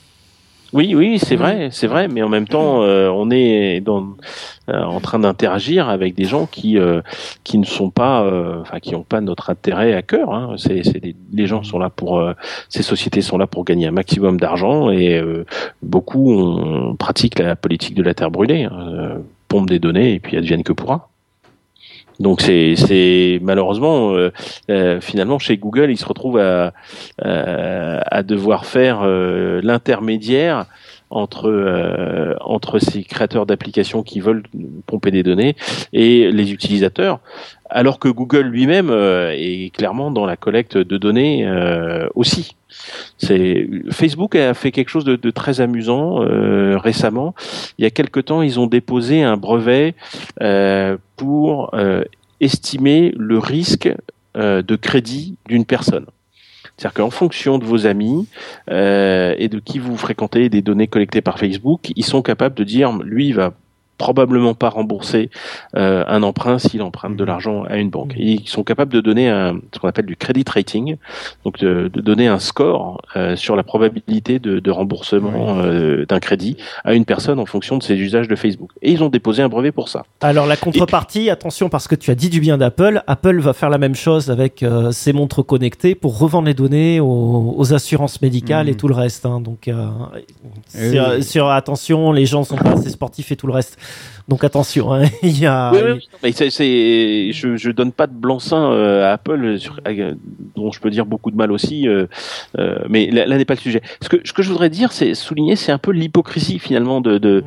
Oui, oui, c'est vrai, c'est vrai, mais en même temps, euh, on est dans, euh, en train d'interagir avec des gens qui euh, qui ne sont pas, euh, enfin, qui n'ont pas notre intérêt à cœur. Hein. C'est, c'est des, les gens sont là pour, euh, ces sociétés sont là pour gagner un maximum d'argent et euh, beaucoup on pratique la politique de la terre brûlée, hein, euh, pompe des données et puis advienne que pourra. Donc c'est, c'est malheureusement euh, euh, finalement chez Google ils se retrouvent à, euh, à devoir faire euh, l'intermédiaire entre euh, entre ces créateurs d'applications qui veulent pomper des données et les utilisateurs, alors que Google lui-même euh, est clairement dans la collecte de données euh, aussi. C'est Facebook a fait quelque chose de, de très amusant euh, récemment. Il y a quelque temps, ils ont déposé un brevet euh, pour euh, estimer le risque euh, de crédit d'une personne. C'est-à-dire qu'en fonction de vos amis euh, et de qui vous fréquentez, des données collectées par Facebook, ils sont capables de dire, lui, il va probablement pas rembourser euh, un emprunt s'il emprunte de l'argent à une banque. Et ils sont capables de donner un, ce qu'on appelle du credit rating, donc de, de donner un score euh, sur la probabilité de, de remboursement euh, d'un crédit à une personne en fonction de ses usages de Facebook. Et ils ont déposé un brevet pour ça. Alors la contrepartie, puis, attention, parce que tu as dit du bien d'Apple, Apple va faire la même chose avec euh, ses montres connectées pour revendre les données aux, aux assurances médicales mmh. et tout le reste. Hein. Donc euh, sur, oui. sur attention, les gens sont pas assez sportifs et tout le reste. Donc attention, hein, il y a. Oui, oui, mais c'est, c'est, je, je donne pas de blanc-seing euh, à Apple, sur, euh, dont je peux dire beaucoup de mal aussi, euh, euh, mais là, là n'est pas le sujet. Ce que, ce que je voudrais dire, c'est souligner, c'est un peu l'hypocrisie finalement de de,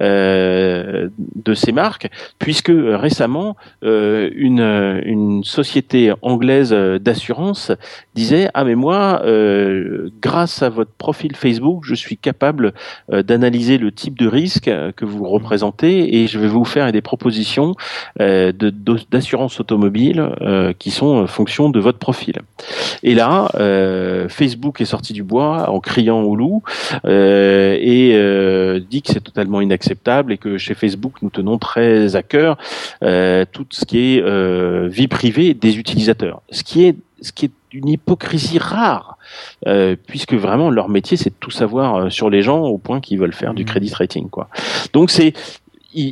euh, de ces marques, puisque euh, récemment euh, une une société anglaise d'assurance disait ah mais moi, euh, grâce à votre profil Facebook, je suis capable euh, d'analyser le type de risque que vous représentez et je vais vous faire des propositions euh, de, d'assurance automobile euh, qui sont en fonction de votre profil. Et là, euh, Facebook est sorti du bois en criant au loup euh, et euh, dit que c'est totalement inacceptable et que chez Facebook, nous tenons très à cœur euh, tout ce qui est euh, vie privée des utilisateurs. Ce qui est, ce qui est une hypocrisie rare, euh, puisque vraiment leur métier, c'est de tout savoir sur les gens au point qu'ils veulent faire du credit rating, quoi. Donc c'est Ils,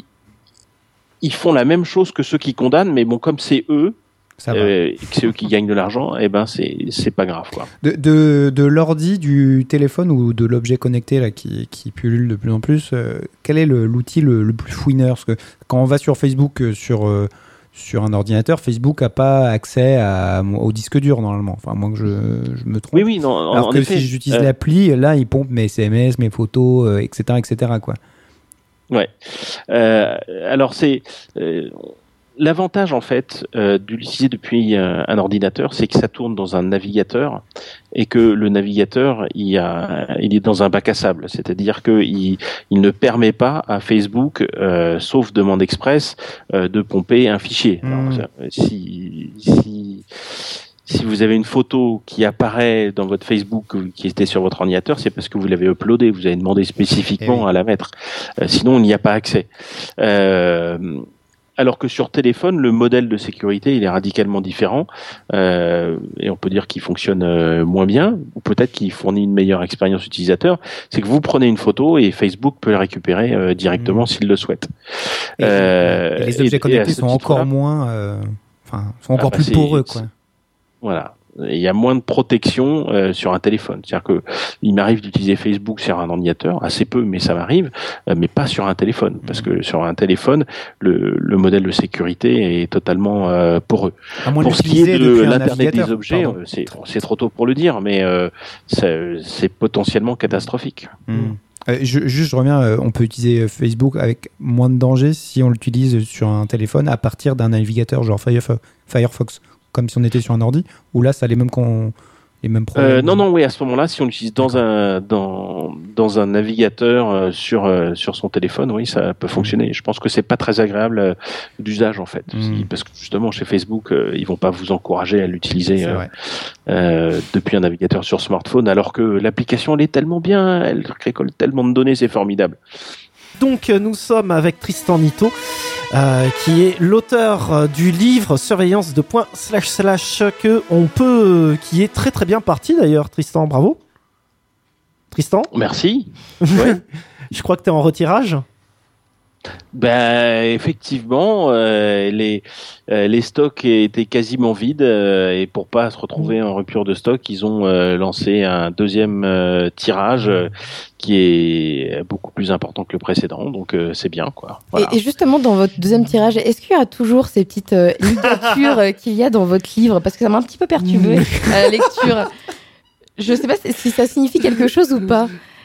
ils font la même chose que ceux qui condamnent, mais bon, comme c'est eux, euh, et que c'est eux qui gagnent de l'argent, et eh ben c'est c'est pas grave, quoi. De de, de l'ordi, du téléphone ou de l'objet connecté là qui qui pullule de plus en plus, euh, quel est le, l'outil le, le plus fouineur? Parce que quand on va sur Facebook euh, sur euh, sur un ordinateur, Facebook n'a pas accès à, au disque dur normalement. Enfin, à moins que je, je me trompe. Oui, oui, non. Alors en que effet, si j'utilise euh... l'appli, là, il pompe mes S M S, mes photos, euh, et cetera, et cetera, quoi. Ouais. Euh, alors c'est euh, l'avantage en fait euh, d'utiliser depuis un, un ordinateur, c'est que ça tourne dans un navigateur et que le navigateur il, a, il est dans un bac à sable, c'est-à-dire que il, il ne permet pas à Facebook, euh, sauf demande express, euh, de pomper un fichier. Mmh. Alors, ça, si, si Si vous avez une photo qui apparaît dans votre Facebook qui était sur votre ordinateur, c'est parce que vous l'avez uploadée, vous avez demandé spécifiquement oui. à la mettre. Euh, sinon, il n'y a pas accès. Euh, alors que sur téléphone, le modèle de sécurité, il est radicalement différent. Euh, et on peut dire qu'il fonctionne euh, moins bien, ou peut-être qu'il fournit une meilleure expérience utilisateur. C'est que vous prenez une photo et Facebook peut la récupérer euh, directement mmh. s'il le souhaite. Et, euh, et les objets et, connectés et sont encore moins... Euh, enfin, sont encore ah, plus bah poreux, quoi. Voilà. Il y a moins de protection euh, sur un téléphone. C'est-à-dire que il m'arrive d'utiliser Facebook sur un ordinateur, assez peu, mais ça m'arrive, euh, mais pas sur un téléphone. Parce que sur un téléphone, le, le modèle de sécurité est totalement euh, poreux. Pour ce qui est de l'Internet des objets, euh, c'est, c'est trop tôt pour le dire, mais euh, c'est, c'est potentiellement catastrophique. Mmh. Euh, je, juste, je reviens, euh, on peut utiliser Facebook avec moins de danger si on l'utilise sur un téléphone à partir d'un navigateur genre Firefox. Comme si on était sur un ordi, ou là, ça a les mêmes, con... les mêmes problèmes euh, Non, non, oui, à ce moment-là, si on l'utilise dans un, dans, dans un navigateur euh, sur, euh, sur son téléphone, oui, ça peut fonctionner. Je pense que c'est pas très agréable euh, d'usage, en fait. Mmh. Parce que justement, chez Facebook, euh, ils vont pas vous encourager à l'utiliser euh, euh, depuis un navigateur sur smartphone, alors que l'application, elle est tellement bien, elle récolte tellement de données, c'est formidable. Donc nous sommes avec Tristan Nitto, euh, qui est l'auteur euh, du livre Surveillance de point slash slash que on peut, euh, qui est très très bien parti d'ailleurs. Tristan, bravo. Tristan. Merci. Ouais. Je crois que tu es en retirage. Ben effectivement, euh, les euh, les stocks étaient quasiment vides euh, et pour pas se retrouver en rupture de stock, ils ont euh, lancé un deuxième euh, tirage euh, qui est beaucoup plus important que le précédent, donc euh, c'est bien, quoi. Voilà. Et, et justement, dans votre deuxième tirage, est-ce qu'il y a toujours ces petites euh, ligatures euh, qu'il y a dans votre livre? Parce que ça m'a un petit peu perturbé à la lecture. Je sais pas si ça signifie quelque chose ou pas.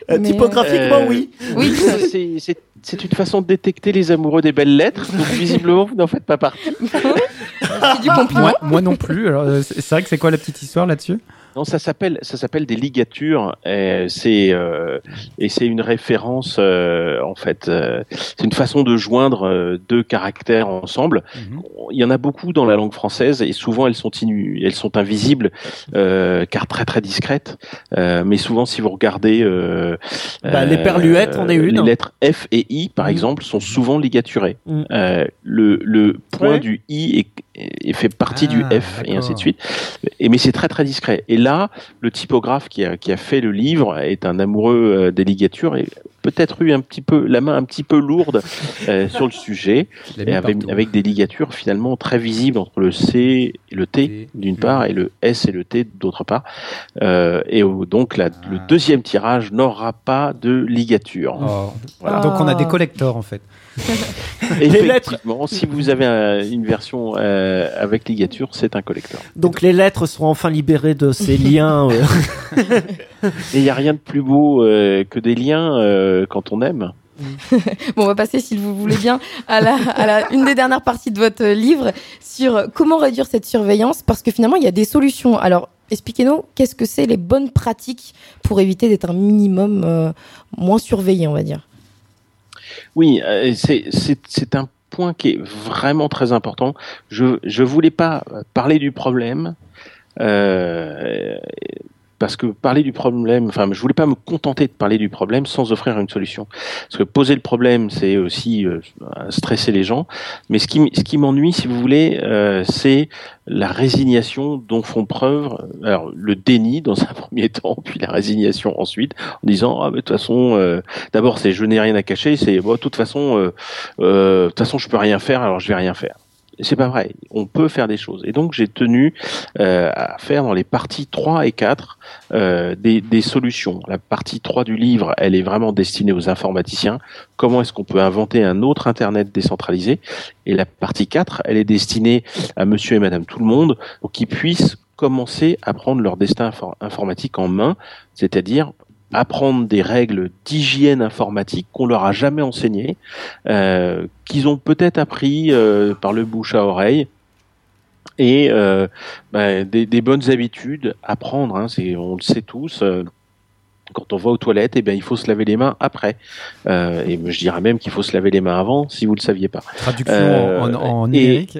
Euh, Mais, typographiquement, euh, oui. Oui. c'est, c'est, c'est une façon de détecter les amoureux des belles lettres. Donc, visiblement, vous n'en faites pas partie. C'est du compliment. Moi, moi non plus. Alors, euh, c'est c'est vrai que c'est quoi la petite histoire là-dessus? Non, ça s'appelle ça s'appelle des ligatures. Et c'est euh, et c'est une référence euh, en fait. Euh, c'est une façon de joindre euh, deux caractères ensemble. Mhm. Il y en a beaucoup dans la langue française et souvent elles sont inu- elles sont invisibles euh, car très très discrètes. Euh, mais souvent si vous regardez euh, Bah, les perluettes, on est une. les lettres F et I par Mhm. exemple sont souvent ligaturées. Mhm. Euh, le le point Ouais. du I est, est fait partie du Ah, F et d'accord. ainsi de suite. Et mais c'est très très discret. Et là, le typographe qui a, qui a fait le livre est un amoureux euh, des ligatures et peut-être eu un petit peu la main un petit peu lourde euh, sur le sujet Je l'ai et mis avec, partout. avec des ligatures finalement très visibles entre le C et le T T, d'une U. part et le S et le T d'autre part. Euh, et au- donc la, le Ah. deuxième tirage n'aura pas de ligature. Oh. Voilà. Donc on a des Ah. collectors en fait. Les lettres. Effectivement, si vous avez un- une version euh, avec ligature, c'est un collector. Donc les lettres seront enfin libérées de ces liens. euh. Et il n'y a rien de plus beau euh, que des liens euh, quand on aime. Bon, on va passer, si vous voulez bien, à la, à la une des dernières parties de votre livre sur comment réduire cette surveillance, parce que finalement, il y a des solutions. Alors, expliquez-nous, qu'est-ce que c'est les bonnes pratiques pour éviter d'être un minimum euh, moins surveillé, on va dire. Oui, euh, c'est, c'est, c'est un point qui est vraiment très important. Je je voulais pas parler du problème euh, parce que parler du problème, enfin, je voulais pas me contenter de parler du problème sans offrir une solution. Parce que poser le problème, c'est aussi euh, stresser les gens. Mais ce qui m- ce qui m'ennuie, si vous voulez, euh, c'est la résignation dont font preuve, alors le déni dans un premier temps, puis la résignation ensuite, en disant ah mais de toute façon, euh, d'abord c'est je n'ai rien à cacher, c'est bon, de toute façon, euh, euh, de toute façon je peux rien faire, alors je vais rien faire. C'est pas vrai, on peut faire des choses. Et donc j'ai tenu euh, à faire dans les parties trois et quatre euh, des, des solutions. La partie trois du livre, elle est vraiment destinée aux informaticiens. Comment est-ce qu'on peut inventer un autre Internet décentralisé? Et la partie quatre, elle est destinée à monsieur et madame tout le monde pour qu'ils puissent commencer à prendre leur destin infor- informatique en main, c'est-à-dire apprendre des règles d'hygiène informatique qu'on leur a jamais enseignées, euh, qu'ils ont peut-être appris euh, par le bouche à oreille, et euh, bah, des, des bonnes habitudes à prendre. Hein, c'est, on le sait tous. Euh, quand on va aux toilettes, eh ben, il faut se laver les mains après. Euh, et je dirais même qu'il faut se laver les mains avant, si vous le saviez pas. Traduction Euh, en, en et- numérique.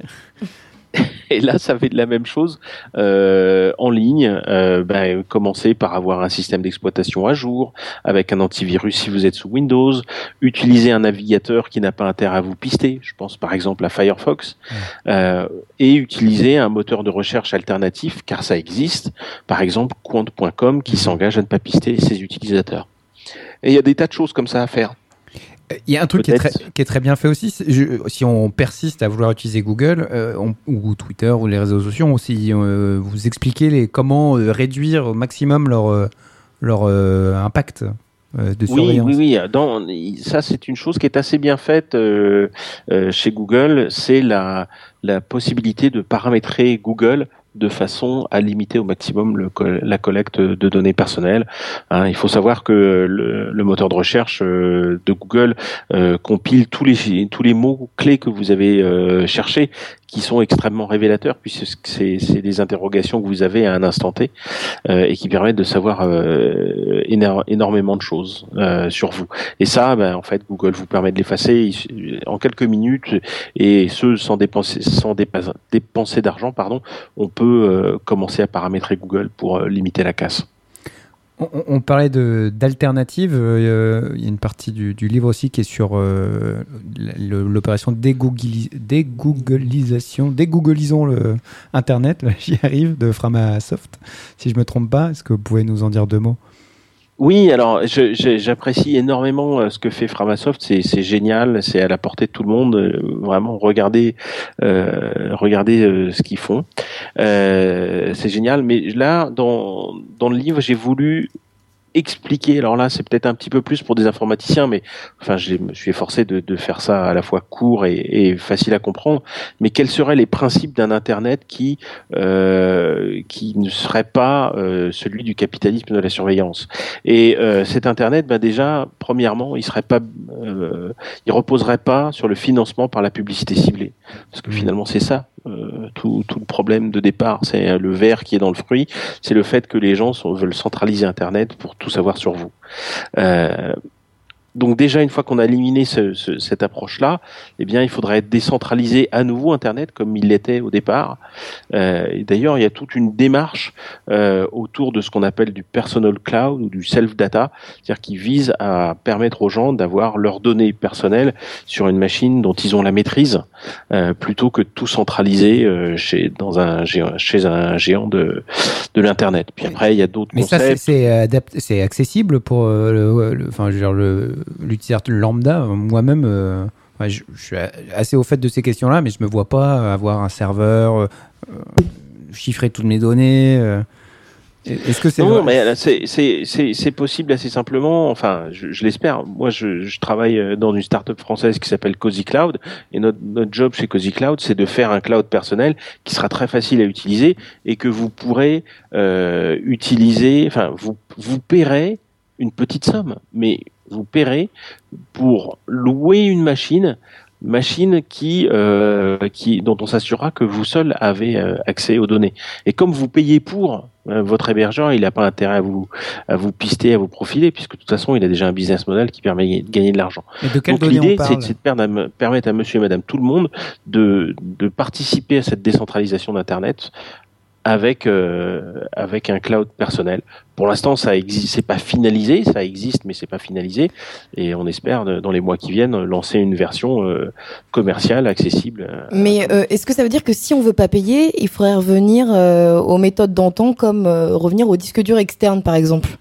Et là, ça fait de la même chose euh, en ligne. Euh, ben, commencez par avoir un système d'exploitation à jour, avec un antivirus si vous êtes sous Windows. Utilisez un navigateur qui n'a pas intérêt à vous pister. Je pense par exemple à Firefox. Euh, et utilisez un moteur de recherche alternatif, car ça existe. Par exemple, Quant point com qui s'engage à ne pas pister ses utilisateurs. Et il y a des tas de choses comme ça à faire. Il y a un truc qui est, très, Peut-être. qui est très bien fait aussi. c'est- je- si on persiste à vouloir utiliser Google euh, on- ou Twitter ou les réseaux sociaux, aussi euh, vous expliquez les, comment euh, réduire au maximum leur, euh, leur euh, impact euh, de Oui, surveillance. oui, oui. Dans, ça, c'est une chose qui est assez bien faite euh, euh, chez Google. C'est la, la possibilité de paramétrer Google de façon à limiter au maximum le, co- la collecte de données personnelles. Hein, il faut savoir que le, le moteur de recherche euh, de Google euh, compile tous les tous les mots clés que vous avez euh, cherchés, qui sont extrêmement révélateurs, puisque c'est c'est des interrogations que vous avez à un instant T euh, et qui permettent de savoir euh, éno- énormément de choses euh, sur vous. Et ça, ben, en fait, Google vous permet de l'effacer en quelques minutes, et ce sans dépenser sans dépa- dépenser d'argent, pardon. On peut euh, commencer à paramétrer Google pour euh, limiter la casse. On, on parlait de, d'alternatives. euh, Il y a une partie du, du livre aussi qui est sur euh, le- l'opération dégoogli- dégoogolisation. Dégoogolisons le Internet, là, j'y arrive, de Framasoft. Si je ne me trompe pas, est-ce que vous pouvez nous en dire deux mots? Oui, alors je- je- j'apprécie énormément euh, ce que fait Framasoft. C'est c'est génial, c'est à la portée de tout le monde. Euh, Vraiment, regardez, euh, regardez euh, ce qu'ils font. Euh, c'est génial. Mais là, dans dans le livre, j'ai voulu expliquer, alors là c'est peut-être un petit peu plus pour des informaticiens, mais enfin je me suis efforcé de, de faire ça à la fois court et, et facile à comprendre, mais quels seraient les principes d'un Internet qui euh, qui ne serait pas euh, celui du capitalisme de la surveillance. Et euh, cet Internet, ben déjà, premièrement, il serait pas, euh, il reposerait pas sur le financement par la publicité ciblée, parce que finalement c'est ça. Euh, tout, tout le problème de départ, c'est le ver qui est dans le fruit, c'est le fait que les gens sont, veulent centraliser Internet pour tout savoir sur vous. Euh, donc déjà, une fois qu'on a éliminé ce, ce, cette approche-là, eh bien, il faudrait décentraliser à nouveau Internet comme il l'était au départ. Euh, et d'ailleurs, il y a toute une démarche euh, autour de ce qu'on appelle du personal cloud ou du self-data, c'est-à-dire qui vise à permettre aux gens d'avoir leurs données personnelles sur une machine dont ils ont la maîtrise, euh, plutôt que de tout centraliser euh, chez, dans un géant, chez un géant de, de l'Internet. Puis après, il y a d'autres Mais concepts. ça, c'est, c'est, adapt- c'est accessible pour euh, le, le, enfin, je veux dire, le, l'utilisateur lambda. Moi-même, euh, ouais, je, je suis assez au fait de ces questions-là, mais je me vois pas avoir un serveur, euh, chiffrer toutes mes données. Euh, est-ce que c'est non, vrai mais c'est, c'est, c'est, c'est possible assez simplement. Enfin, je, je l'espère. Moi, je, je travaille dans une start-up française qui s'appelle Cozy Cloud, et notre, notre job chez Cozy Cloud, c'est de faire un cloud personnel qui sera très facile à utiliser et que vous pourrez euh, utiliser. Enfin, vous vous paierez une petite somme, mais vous paierez pour louer une machine. machine qui, euh, qui, dont on s'assurera que vous seul avez euh, accès aux données. Et comme vous payez pour, euh, votre hébergeur, il n'a pas intérêt à vous, à vous pister, à vous profiler, puisque de toute façon, il a déjà un business model qui permet de gagner de l'argent. Et de quelles Donc données l'idée, on parle c'est, c'est de permettre à, permettre à monsieur et madame tout le monde de, de participer à cette décentralisation d'Internet avec euh, avec un cloud personnel. Pour l'instant, ça existe, c'est pas finalisé, ça existe, mais c'est pas finalisé. Et on espère, dans les mois qui viennent, lancer une version euh, commerciale, accessible. Euh, Mais euh, est-ce que ça veut dire que si on veut pas payer, il faudrait revenir euh, aux méthodes d'antan, comme euh, revenir au disque dur externe, par exemple?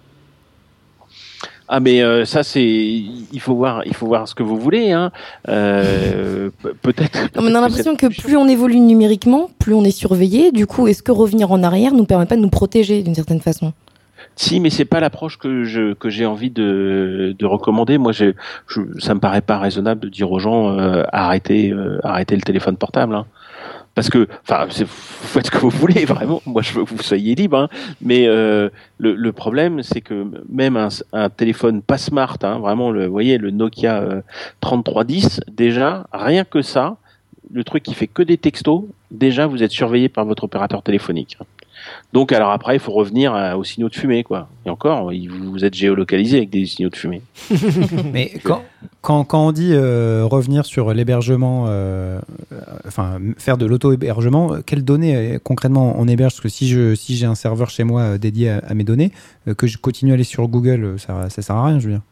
Ah mais euh, ça c'est, il faut voir, il faut voir ce que vous voulez, hein. Euh, peut-être. Non, mais on a l'impression que plus on évolue numériquement, plus on est surveillé. Du coup, est-ce que revenir en arrière nous permet pas de nous protéger d'une certaine façon? Si, mais c'est pas l'approche que je que j'ai envie de de recommander. Moi, j'ai, je, ça me paraît pas raisonnable de dire aux gens euh, arrêtez euh, arrêtez le téléphone portable. Hein. Parce que, enfin, vous faites ce que vous voulez, vraiment. Moi, je veux que vous soyez libre, hein. Mais euh, le, le problème, c'est que même un, un téléphone pas smart, hein, vraiment, le, vous voyez, le Nokia euh, trente-trois dix, déjà, rien que ça, le truc qui fait que des textos, déjà, vous êtes surveillé par votre opérateur téléphonique. Donc, alors après, il faut revenir à, aux signaux de fumée, quoi. Et encore, vous êtes géolocalisé avec des signaux de fumée. Mais quand, quand, quand on dit euh, revenir sur l'hébergement, euh, enfin faire de l'auto-hébergement, quelles données euh, concrètement on héberge? Parce que si, je, si j'ai un serveur chez moi euh, dédié à, à mes données, euh, que je continue à aller sur Google, ça, ça sert à rien, je veux dire.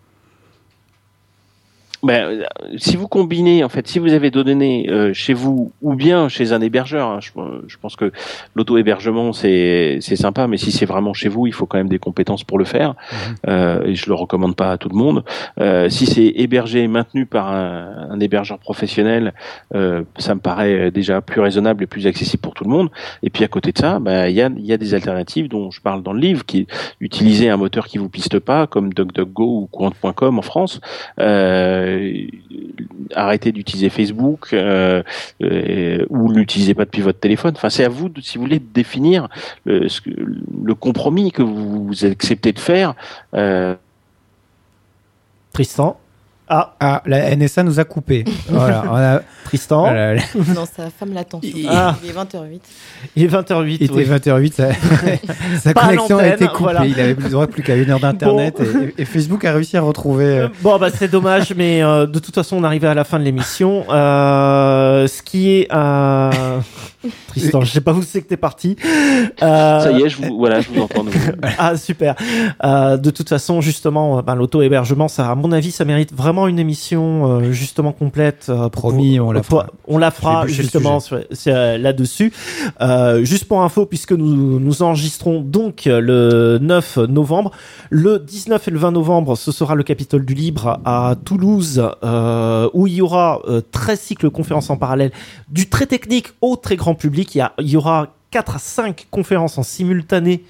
Ben, si vous combinez, en fait, si vous avez des données euh, chez vous ou bien chez un hébergeur, hein, je, je pense que l'auto-hébergement c'est c'est sympa, mais si c'est vraiment chez vous, il faut quand même des compétences pour le faire. Mmh. Euh, et je le recommande pas à tout le monde. Euh, si c'est hébergé et maintenu par un, un hébergeur professionnel, euh, ça me paraît déjà plus raisonnable et plus accessible pour tout le monde. Et puis à côté de ça, ben il y a il y a des alternatives dont je parle dans le livre, qui utiliser un moteur qui vous piste pas, comme DuckDuckGo ou Courant point com en France. Euh, arrêtez d'utiliser Facebook euh, euh, ou l'utilisez pas depuis votre téléphone. Enfin, c'est à vous, de, si vous voulez, de définir le, ce que, le compromis que vous, vous acceptez de faire. Euh... Tristan. Ah. ah, la N S A nous a coupé. Voilà, on a... Tristan. Voilà. Non, sa femme l'attend. Ah. Il est vingt heures huit. Il est vingt heures huit. Il était oui. vingt heures huit. Ça... Sa Pas connexion a été coupée. Voilà. Il avait plus droit plus qu'à une heure d'internet bon. et, et Facebook a réussi à retrouver. Euh... Bon, bah c'est dommage, mais euh, de toute façon, on arrivait à la fin de l'émission. Euh, ce qui est euh... Tristan, je sais pas où c'est que t'es parti. Euh... Ça y est, je vous voilà, je vous entends. Ah super. Euh, de toute façon, justement, ben, l'auto-hébergement, ça, à mon avis, ça mérite vraiment une émission euh, justement complète. Euh, Promis, on la fera. On la fera justement sur, sur, là-dessus. Euh, juste pour info, puisque nous nous enregistrons donc le neuf novembre, le dix-neuf et le vingt novembre, ce sera le Capitole du Libre à Toulouse, euh, où il y aura euh, treize cycles conférences en parallèle, du très technique au très grand public. Il y, a, il y aura quatre à cinq conférences en simultané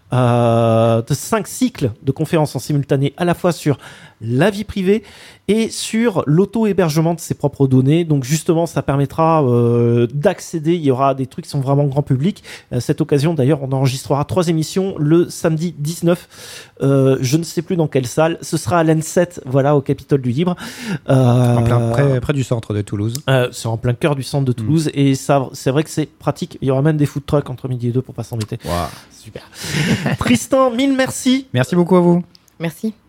euh, de cinq cycles de conférences en simultané à la fois sur la vie privée et sur l'auto-hébergement de ses propres données. Donc justement, ça permettra euh, d'accéder. Il y aura des trucs qui sont vraiment grand public. À cette occasion, d'ailleurs, on enregistrera trois émissions le samedi dix-neuf. Euh, je ne sais plus dans quelle salle. Ce sera à l'N sept, voilà, au Capitole du Libre. Euh, En plein, près, près du centre de Toulouse. Euh, c'est en plein cœur du centre de Toulouse mmh. et ça, c'est vrai que c'est pratique. Il y aura même des food trucks entre midi et deux pour pas s'embêter. Wow. Super. Tristan, mille merci. Merci beaucoup à vous. Merci.